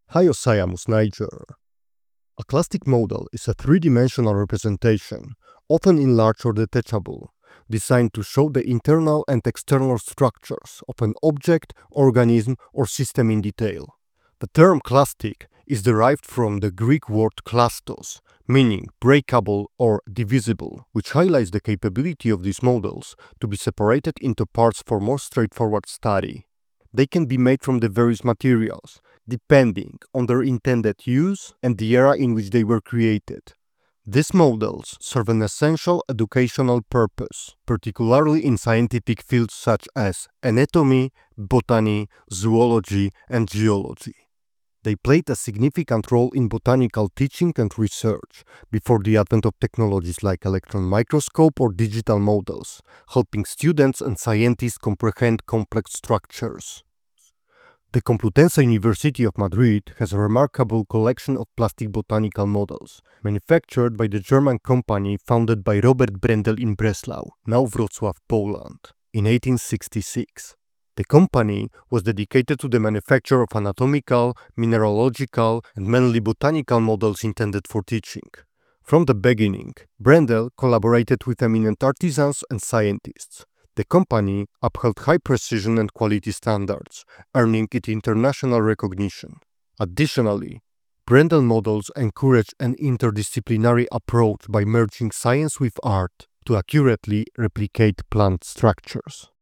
Hyoscyamus niger. A clastic model is a three-dimensional representation, often enlarged or detachable, designed to show the internal and external structures of an object, organism, or system in detail. The term clastic is derived from the Greek word klastos, meaning breakable or divisible, which highlights the capability of these models to be separated into parts for more straightforward study. They can be made from the various materials, depending on their intended use and the era in which they were created. These models serve an essential educational purpose, particularly in scientific fields such as anatomy, botany, zoology, and geology. They played a significant role in botanical teaching and research before the advent of technologies like electron microscope or digital models, helping students and scientists comprehend complex structures. The Complutense University of Madrid has a remarkable collection of plastic botanical models, manufactured by the German company founded by Robert Brendel in Breslau, now Wrocław, Poland, in 1866. The company was dedicated to the manufacture of anatomical, mineralogical, and mainly botanical models intended for teaching. From the beginning, Brendel collaborated with eminent artisans and scientists. The company upheld high precision and quality standards, earning it international recognition. Additionally, Brendel models encouraged an interdisciplinary approach by merging science with art to accurately replicate plant structures.